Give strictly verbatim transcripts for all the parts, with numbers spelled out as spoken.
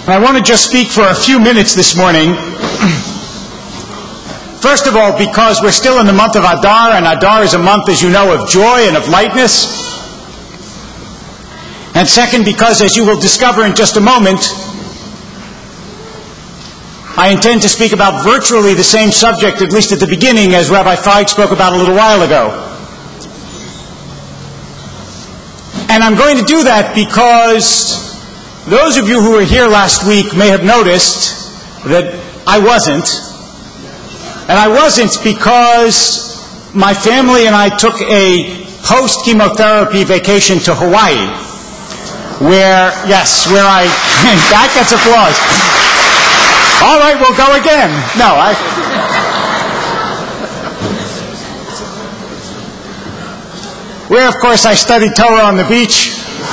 I want to just speak for a few minutes this morning. First of all, because we're still in the month of Adar, and Adar is a month, as you know, of joy and of lightness. And second, because, as you will discover in just a moment, I intend to speak about virtually the same subject, at least at the beginning, as Rabbi Feig spoke about a little while ago. And I'm going to do that because those of you who were here last week may have noticed that I wasn't. And I wasn't because my family and I took a post-chemotherapy vacation to Hawaii, where, yes, where I, that gets applause. All right, we'll go again. No, I... Where, of course, I studied Torah on the beach.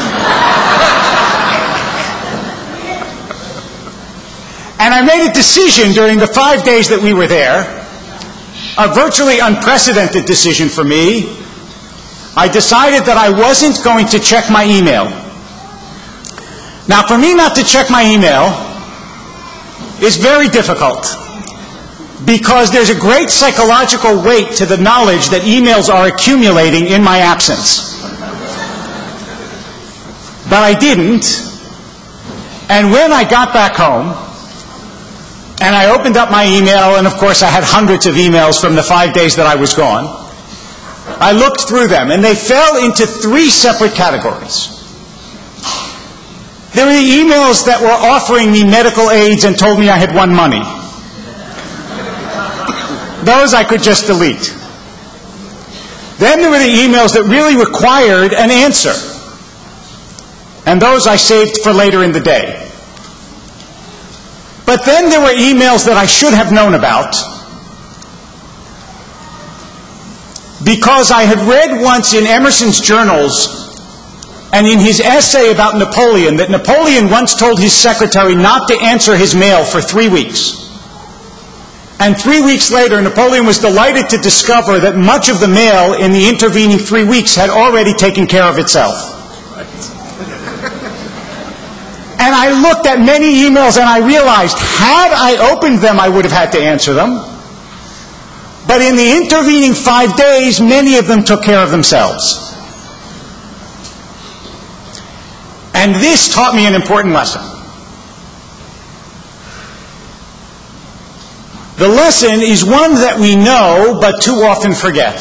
And I made a decision during the five days that we were there, a virtually unprecedented decision for me. I decided that I wasn't going to check my email. Now, for me not to check my email is very difficult, because there's a great psychological weight to the knowledge that emails are accumulating in my absence. But I didn't, and when I got back home, and I opened up my email, and of course I had hundreds of emails from the five days that I was gone, I looked through them, and they fell into three separate categories. There were the emails that were offering me medical aids and told me I had won money. Those I could just delete. Then there were the emails that really required an answer, and those I saved for later in the day. But then there were emails that I should have known about, because I had read once in Emerson's journals and in his essay about Napoleon that Napoleon once told his secretary not to answer his mail for three weeks. And three weeks later, Napoleon was delighted to discover that much of the mail in the intervening three weeks had already taken care of itself. And I looked at many emails and I realized, had I opened them, I would have had to answer them. But in the intervening five days, many of them took care of themselves. And this taught me an important lesson. The lesson is one that we know, but too often forget.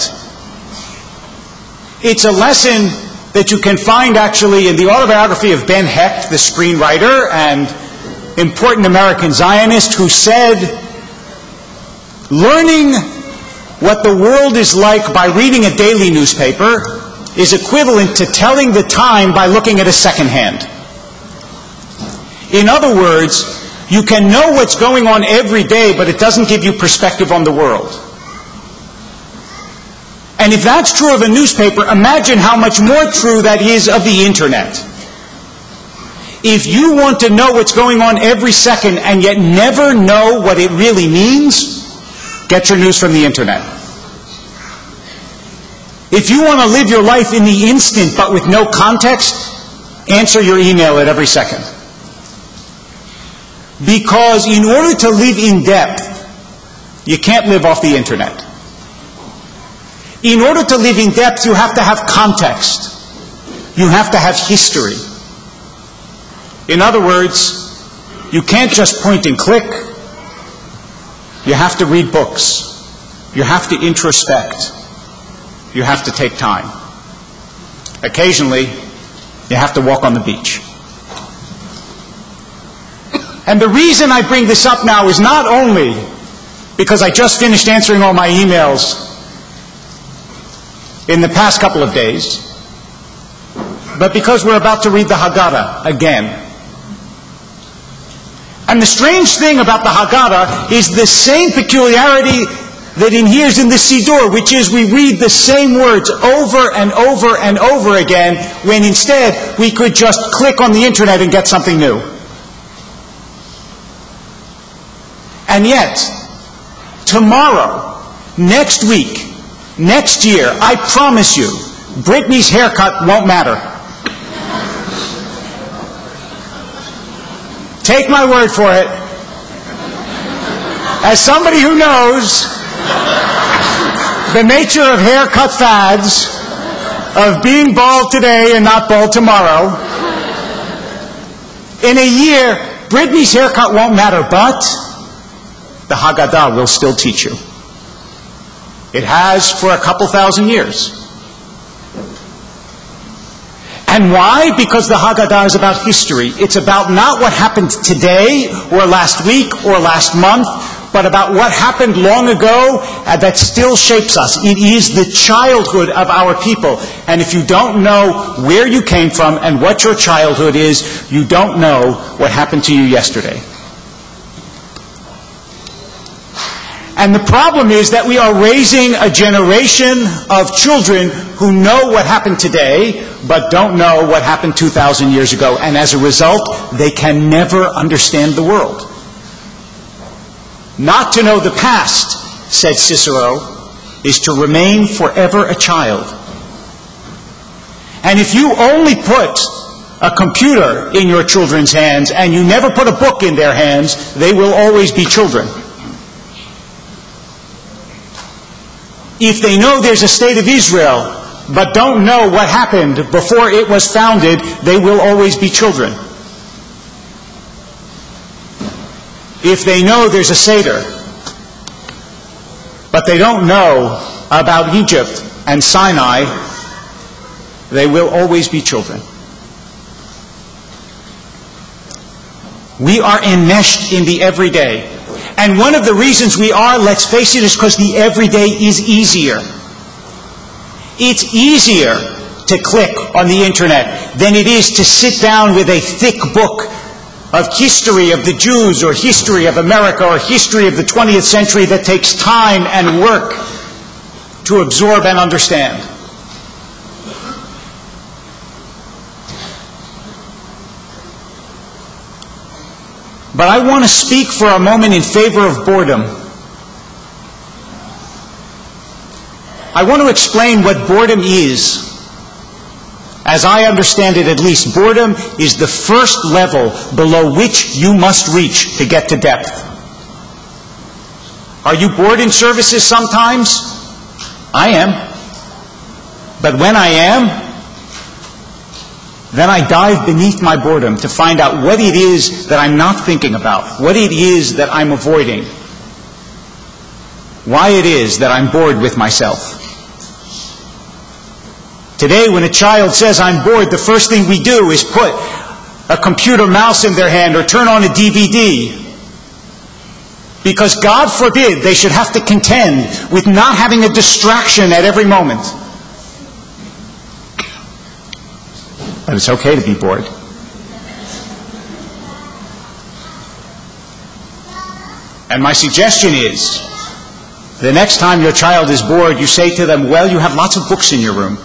It's a lesson that you can find actually in the autobiography of Ben Hecht, the screenwriter and important American Zionist, who said, learning what the world is like by reading a daily newspaper is equivalent to telling the time by looking at a second hand. In other words, you can know what's going on every day, but it doesn't give you perspective on the world. And if that's true of a newspaper, imagine how much more true that is of the internet. If you want to know what's going on every second and yet never know what it really means, get your news from the internet. If you want to live your life in the instant but with no context, answer your email at every second. Because in order to live in depth, you can't live off the internet. In order to live in depth, you have to have context. You have to have history. In other words, you can't just point and click. You have to read books. You have to introspect. You have to take time. Occasionally, you have to walk on the beach. And the reason I bring this up now is not only because I just finished answering all my emails in the past couple of days, but because we're about to read the Haggadah again. And the strange thing about the Haggadah is the same peculiarity that inheres in the Siddur, which is we read the same words over and over and over again, when instead we could just click on the internet and get something new. And yet, tomorrow, next week, next year, I promise you, Britney's haircut won't matter. Take my word for it. As somebody who knows the nature of haircut fads, of being bald today and not bald tomorrow, in a year, Brittany's haircut won't matter, but the Haggadah will still teach you. It has for a couple thousand years. And why? Because the Haggadah is about history. It's about not what happened today or last week or last month, but about what happened long ago and that still shapes us. It is the childhood of our people. And if you don't know where you came from and what your childhood is, you don't know what happened to you yesterday. And the problem is that we are raising a generation of children who know what happened today, but don't know what happened two thousand years ago. And as a result, they can never understand the world. Not to know the past, said Cicero, is to remain forever a child. And if you only put a computer in your children's hands and you never put a book in their hands, they will always be children. If they know there's a state of Israel, but don't know what happened before it was founded, they will always be children. If they know there's a Seder, but they don't know about Egypt and Sinai, they will always be children. We are enmeshed in the everyday. And one of the reasons we are, let's face it, is because the everyday is easier. It's easier to click on the internet than it is to sit down with a thick book of history of the Jews or history of America or history of the twentieth century that takes time and work to absorb and understand. But I want to speak for a moment in favor of boredom. I want to explain what boredom is. As I understand it, at least, boredom is the first level below which you must reach to get to depth. Are you bored in services sometimes? I am. But when I am, then I dive beneath my boredom to find out what it is that I'm not thinking about, what it is that I'm avoiding, why it is that I'm bored with myself. Today, when a child says, I'm bored, the first thing we do is put a computer mouse in their hand or turn on a D V D. Because God forbid they should have to contend with not having a distraction at every moment. But it's okay to be bored. And my suggestion is, the next time your child is bored, you say to them, well, you have lots of books in your room.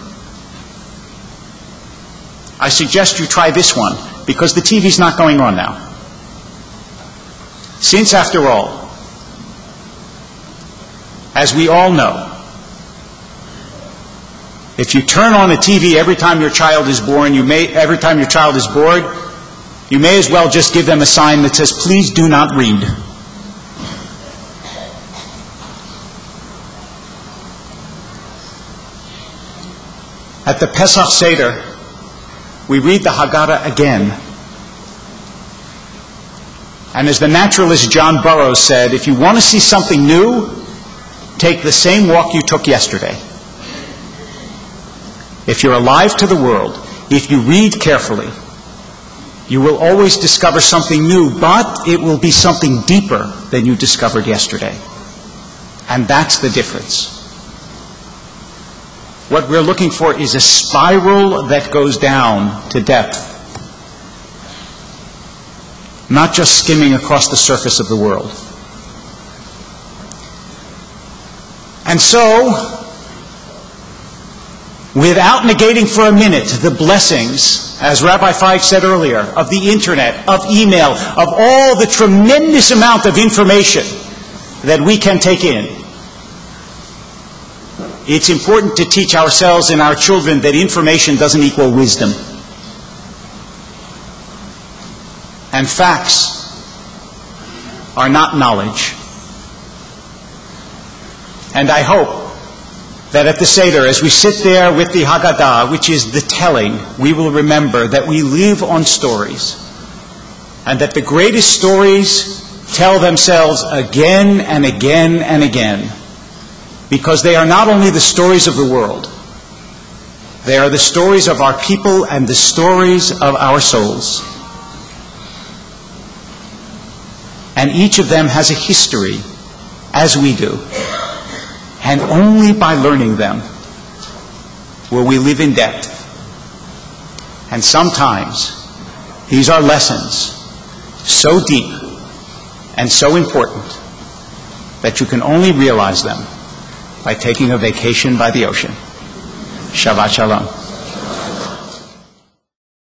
I suggest you try this one, because the T V's not going on now. Since, after all, as we all know, if you turn on the T V every time your child is born, you may, every time your child is bored, you may as well just give them a sign that says, please do not read. At the Pesach Seder, we read the Haggadah again. And as the naturalist John Burroughs said, if you want to see something new, take the same walk you took yesterday. If you're alive to the world, if you read carefully, you will always discover something new, but it will be something deeper than you discovered yesterday. And that's the difference. What we're looking for is a spiral that goes down to depth, not just skimming across the surface of the world. And so, without negating for a minute the blessings, as Rabbi Feig said earlier, of the internet, of email, of all the tremendous amount of information that we can take in, it's important to teach ourselves and our children that information doesn't equal wisdom. and facts are not knowledge. And I hope that at the Seder, as we sit there with the Haggadah, which is the telling, we will remember that we live on stories, and that the greatest stories tell themselves again and again and again, because they are not only the stories of the world, they are the stories of our people and the stories of our souls. And each of them has a history, as we do. And only by learning them will we live in depth. And sometimes these are lessons so deep and so important that you can only realize them by taking a vacation by the ocean. Shabbat Shalom.